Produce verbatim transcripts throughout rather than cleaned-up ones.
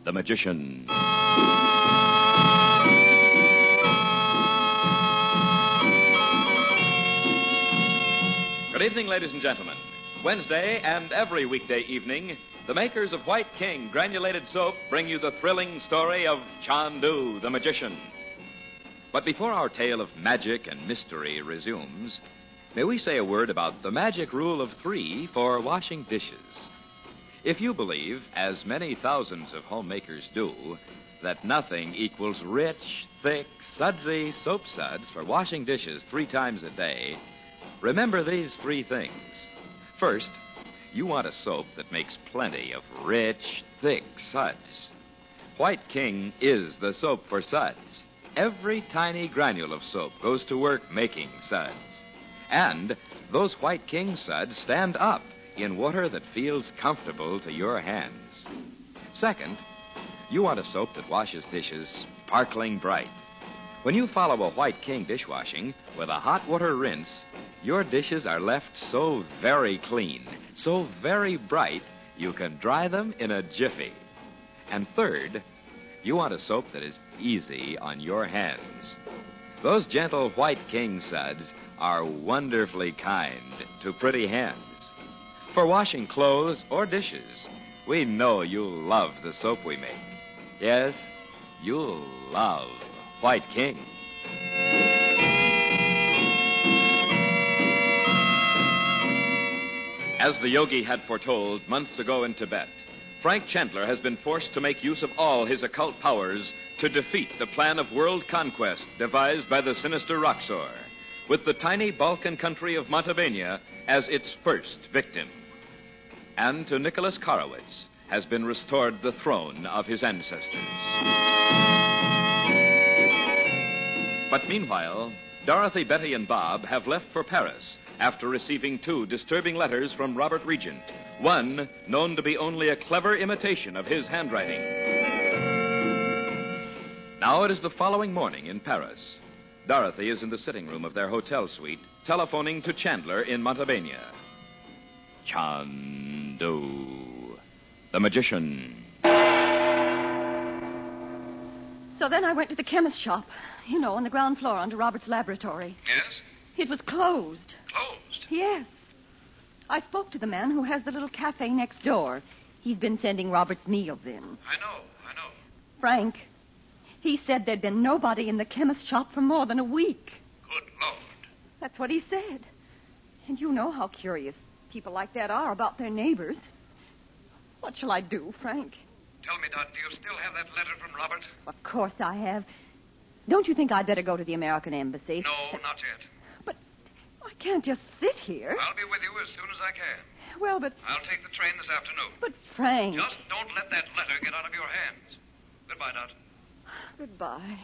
the Magician. Good evening, ladies and gentlemen. Wednesday and every weekday evening, the makers of White King granulated soap bring you the thrilling story of Chandu, the Magician. But before our tale of magic and mystery resumes, may we say a word about the magic rule of three for washing dishes. If you believe, as many thousands of homemakers do, that nothing equals rich, thick, sudsy soap suds for washing dishes three times a day, remember these three things. First, you want a soap that makes plenty of rich, thick suds. White King is the soap for suds. Every tiny granule of soap goes to work making suds. And those White King suds stand up in water that feels comfortable to your hands. Second, you want a soap that washes dishes sparkling bright. When you follow a White King dishwashing with a hot water rinse, your dishes are left so very clean, so very bright, you can dry them in a jiffy. And third, you want a soap that is easy on your hands. Those gentle White King suds are wonderfully kind to pretty hands. For washing clothes or dishes, we know you'll love the soap we make. Yes, you'll love White King. As the yogi had foretold months ago in Tibet, Frank Chandler has been forced to make use of all his occult powers to defeat the plan of world conquest devised by the sinister Roxor, with the tiny Balkan country of Montevideo as its first victim. And to Nicholas Karowitz has been restored the throne of his ancestors. But meanwhile, Dorothy, Betty, and Bob have left for Paris after receiving two disturbing letters from Robert Regent, one known to be only a clever imitation of his handwriting. Now it is the following morning in Paris. Dorothy is in the sitting room of their hotel suite, telephoning to Chandler in Montevideo. Chandu, the Magician. So then I went to the chemist shop, you know, on the ground floor under Robert's laboratory. Yes? It was closed. Closed? Yes. I spoke to the man who has the little cafe next door. He's been sending Robert's meals in. I know, I know. Frank, he said there'd been nobody in the chemist shop for more than a week. Good Lord. That's what he said. And you know how curious people like that are about their neighbors. What shall I do, Frank? Tell me, Dot, do you still have that letter from Robert? Of course I have. Don't you think I'd better go to the American Embassy? No, not yet. But I can't just sit here. I'll be with you as soon as I can. Well, but... I'll take the train this afternoon. But, Frank... Just don't let that letter get out of your hands. Goodbye, Dot. Goodbye.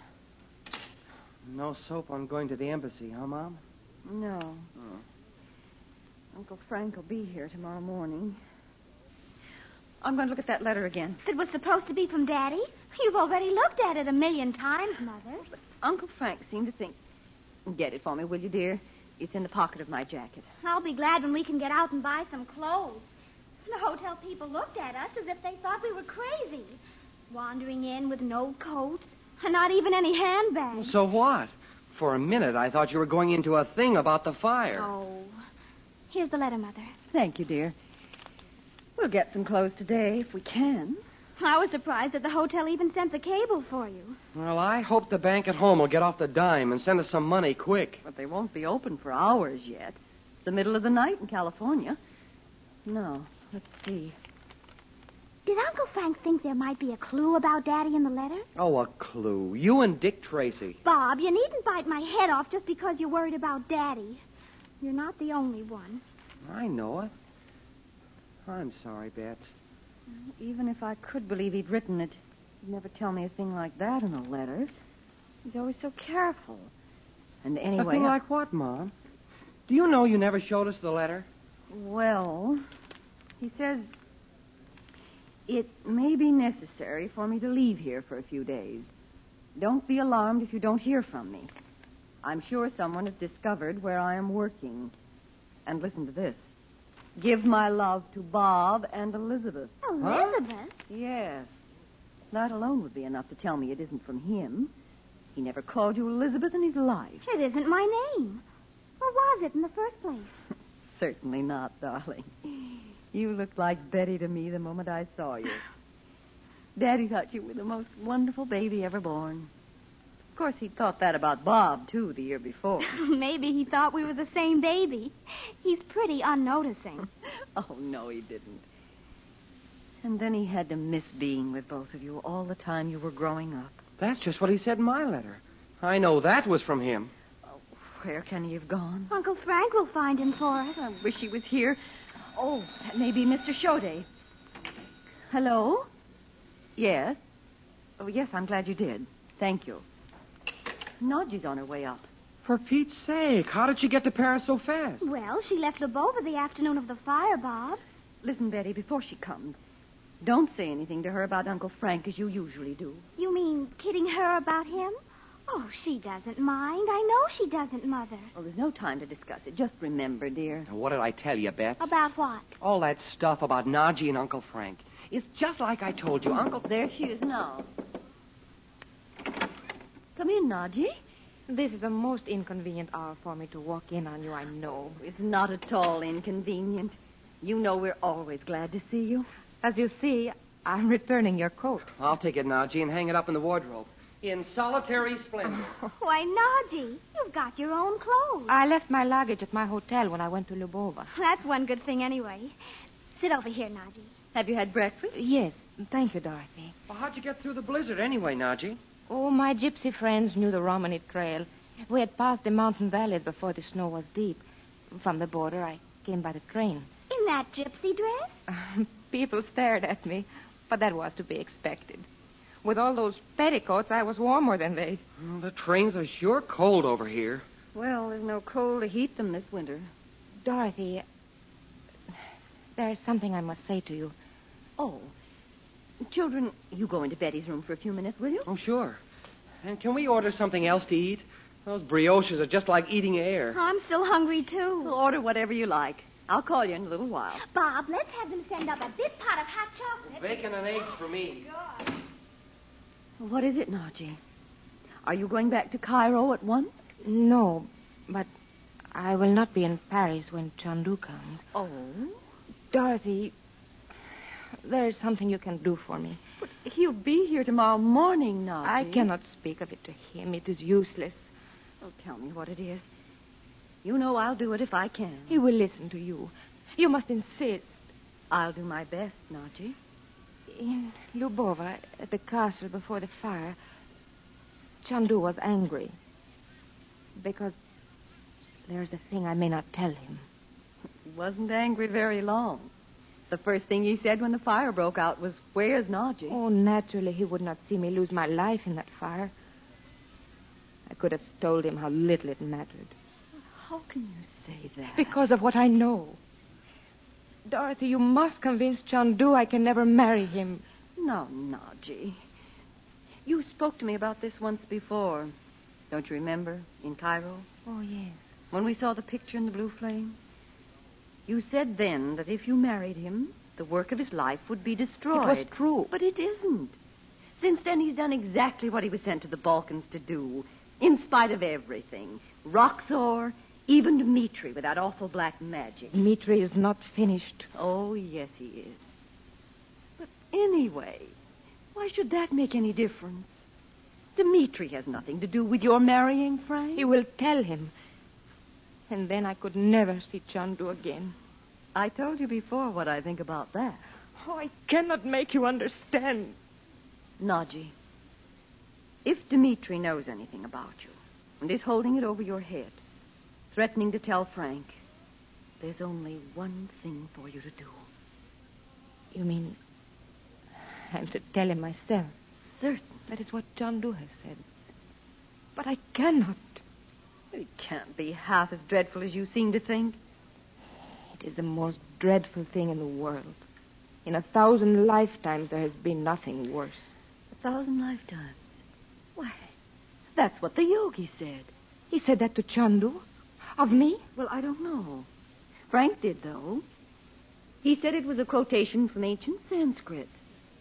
No soap on going to the embassy, huh, Mom? No. Oh. Uncle Frank will be here tomorrow morning. I'm going to look at that letter again. It was supposed to be from Daddy. You've already looked at it a million times, Mother. But Uncle Frank seemed to think... Get it for me, will you, dear? It's in the pocket of my jacket. I'll be glad when we can get out and buy some clothes. The hotel people looked at us as if they thought we were crazy. Wandering in with no coats and not even any handbags. So what? For a minute, I thought you were going into a thing about the fire. Oh. Here's the letter, Mother. Thank you, dear. We'll get some clothes today if we can. I was surprised that the hotel even sent the cable for you. Well, I hope the bank at home will get off the dime and send us some money quick. But they won't be open for hours yet. It's the middle of the night in California. No, let's see. Did Uncle Frank think there might be a clue about Daddy in the letter? Oh, a clue. You and Dick Tracy. Bob, you needn't bite my head off just because you're worried about Daddy. You're not the only one. I know it. I'm sorry, Bets. Even if I could believe he'd written it, he'd never tell me a thing like that in a letter. He's always so careful. And anyway... A thing like what, Mom? Do you know you never showed us the letter? Well, he says... It may be necessary for me to leave here for a few days. Don't be alarmed if you don't hear from me. I'm sure someone has discovered where I am working. And listen to this. Give my love to Bob and Elizabeth. Elizabeth? Yes. That alone would be enough to tell me it isn't from him. He never called you Elizabeth in his life. It isn't my name. Or was it in the first place? Certainly not, darling. You looked like Betty to me the moment I saw you. Daddy thought you were the most wonderful baby ever born. Of course, he thought that about Bob, too, the year before. Maybe he thought we were the same baby. He's pretty unnoticing. Oh, no, he didn't. And then he had to miss being with both of you all the time you were growing up. That's just what he said in my letter. I know that was from him. Oh, where can he have gone? Uncle Frank will find him for us. I wish he was here. Oh, that may be Mister Shode. Hello? Yes? Oh, yes, I'm glad you did. Thank you. Nodgy's on her way up. For Pete's sake, how did she get to Paris so fast? Well, she left Lubova the afternoon of the fire, Bob. Listen, Betty, before she comes, don't say anything to her about Uncle Frank as you usually do. You mean kidding her about him? Oh, she doesn't mind. I know she doesn't, Mother. Well, there's no time to discuss it. Just remember, dear. What did I tell you, Beth? About what? All that stuff about Nadji and Uncle Frank. It's just like I told you, Uncle... There she is now. Come in, Nadji. This is a most inconvenient hour for me to walk in on you, I know. It's not at all inconvenient. You know we're always glad to see you. As you see, I'm returning your coat. I'll take it, Nadji, and hang it up in the wardrobe. In solitary splendor. Why, Nadji, you've got your own clothes. I left my luggage at my hotel when I went to Lubova. That's one good thing anyway. Sit over here, Nadji. Have you had breakfast? Yes, thank you, Dorothy. Well, how'd you get through the blizzard anyway, Nadji? Oh, my gypsy friends knew the Romany Trail. We had passed the mountain valleys before the snow was deep. From the border, I came by the train. In that gypsy dress? People stared at me, but that was to be expected. With all those petticoats, I was warmer than they. Well, the trains are sure cold over here. Well, there's no coal to heat them this winter. Dorothy, there's something I must say to you. Oh. Children, you go into Betty's room for a few minutes, will you? Oh, sure. And can we order something else to eat? Those brioches are just like eating air. I'm still hungry, too. Well, order whatever you like. I'll call you in a little while. Bob, let's have them send up a big pot of hot chocolate. Bacon and eggs for me. What is it, Nadji? Are you going back to Cairo at once? No, but I will not be in Paris when Chandu comes. Oh? Dorothy, there is something you can do for me. But he'll be here tomorrow morning, Nadji. I cannot speak of it to him. It is useless. Oh, tell me what it is. You know I'll do it if I can. He will listen to you. You must insist. I'll do my best, Nadji. In Lubova, at the castle before the fire, Chandu was angry. Because there's a thing I may not tell him. He wasn't angry very long. The first thing he said when the fire broke out was, "Where's Nadji?" Oh, naturally, he would not see me lose my life in that fire. I could have told him how little it mattered. How can you say that? Because of what I know. Dorothy, you must convince Chandu I can never marry him. No, Nadji. You spoke to me about this once before. Don't you remember? In Cairo? Oh, yes. When we saw the picture in the blue flame? You said then that if you married him, the work of his life would be destroyed. It was true. But it isn't. Since then, he's done exactly what he was sent to the Balkans to do, in spite of everything. Roxor, even Dmitri with that awful black magic. Dmitri is not finished. Oh, yes, he is. But anyway, why should that make any difference? Dmitri has nothing to do with your marrying Frank. He will tell him. And then I could never see Chandu again. I told you before what I think about that. Oh, I cannot make you understand. Nadji, if Dmitri knows anything about you and is holding it over your head, threatening to tell Frank, there's only one thing for you to do. You mean I'm to tell him myself? Certain. That is what Chandu has said. But I cannot. It can't be half as dreadful as you seem to think. It is the most dreadful thing in the world. In a thousand lifetimes, there has been nothing worse. A thousand lifetimes? Why, that's what the yogi said. He said that to Chandu? Of me? Well, I don't know. Frank did, though. He said it was a quotation from ancient Sanskrit.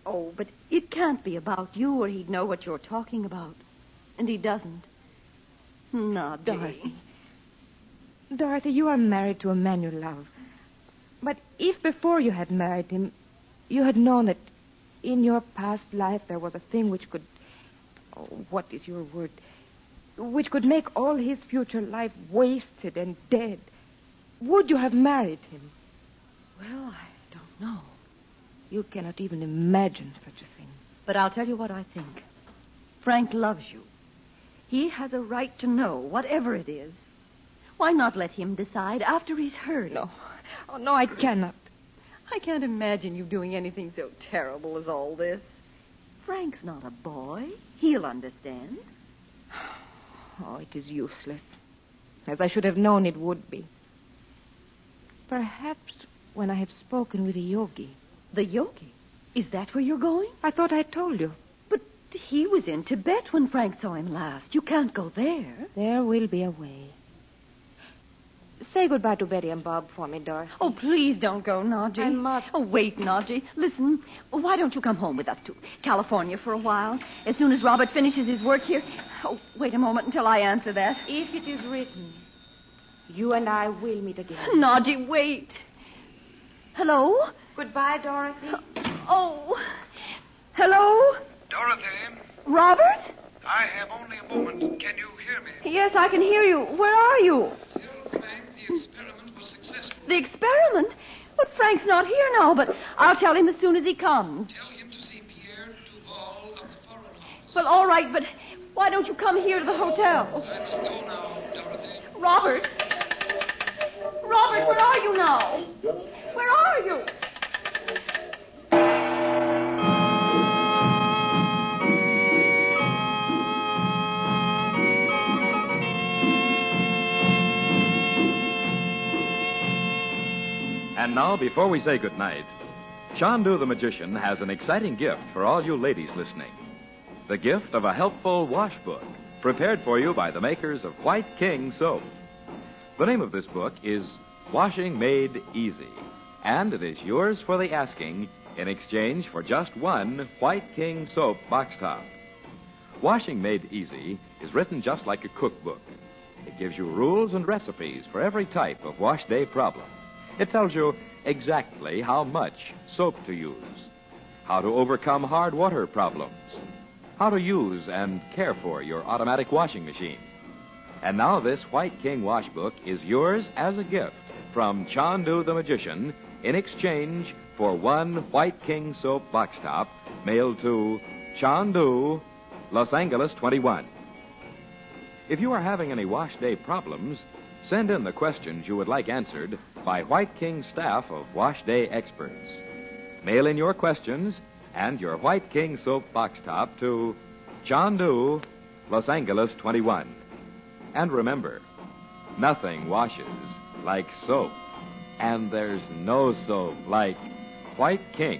Oh, but it can't be about you or he'd know what you're talking about. And he doesn't. Not Dorothy. Dorothy, you are married to a man you love. But if before you had married him, you had known that in your past life there was a thing which could... Oh, what is your word? Which could make all his future life wasted and dead, would you have married him? Well, I don't know. You cannot even imagine such a thing. But I'll tell you what I think. Frank loves you. He has a right to know, whatever it is. Why not let him decide after he's heard? No. Oh, no, I cannot. I can't imagine you doing anything so terrible as all this. Frank's not a boy. He'll understand. Oh, it is useless. As I should have known it would be. Perhaps when I have spoken with the yogi. The yogi? Is that where you're going? I thought I told you. But he was in Tibet when Frank saw him last. You can't go there. There will be a way. Say goodbye to Betty and Bob for me, Dorothy. Oh, please don't go, Naji. I must. Oh, wait, Naji. Listen, why don't you come home with us to California for a while? As soon as Robert finishes his work here. Oh, wait a moment until I answer that. If it is written, you and I will meet again. Naji, wait. Hello? Goodbye, Dorothy. Oh. Hello? Dorothy, Robert? I have only a moment. Can you hear me? Yes, I can hear you. Where are you? Tell Frank the experiment was successful. The experiment? But Frank's not here now, but I'll tell him as soon as he comes. Tell him to see Pierre Duval of the Foreign Office. Well, all right, but why don't you come here to the hotel? I must go now, Dorothy. Robert? Robert, where are you now? Where are you? And now, before we say goodnight, Chandu the Magician has an exciting gift for all you ladies listening. The gift of a helpful wash book, prepared for you by the makers of White King Soap. The name of this book is Washing Made Easy, and it is yours for the asking in exchange for just one White King Soap box top. Washing Made Easy is written just like a cookbook. It gives you rules and recipes for every type of wash day problem. It tells you exactly how much soap to use, how to overcome hard water problems, how to use and care for your automatic washing machine. And now this White King wash book is yours as a gift from Chandu the Magician in exchange for one White King soap box top mailed to Chandu, Los Angeles twenty-one. If you are having any wash day problems, send in the questions you would like answered by White King staff of wash day experts. Mail in your questions and your White King soap box top to Chandu, Los Angeles twenty-one. And remember, nothing washes like soap. And there's no soap like White King.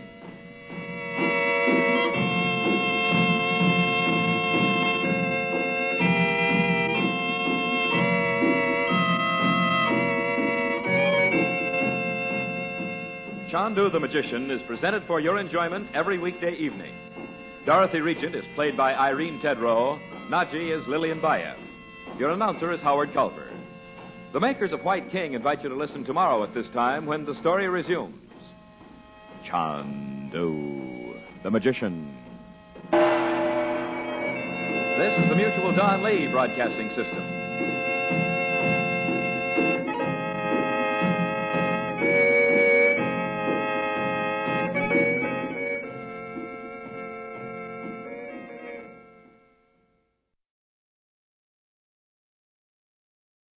Chandu the Magician is presented for your enjoyment every weekday evening. Dorothy Regent is played by Irene Tedrow. Naji is Lillian Bayev. Your announcer is Howard Culver. The makers of White King invite you to listen tomorrow at this time when the story resumes. Chandu the Magician. This is the Mutual Don Lee Broadcasting System.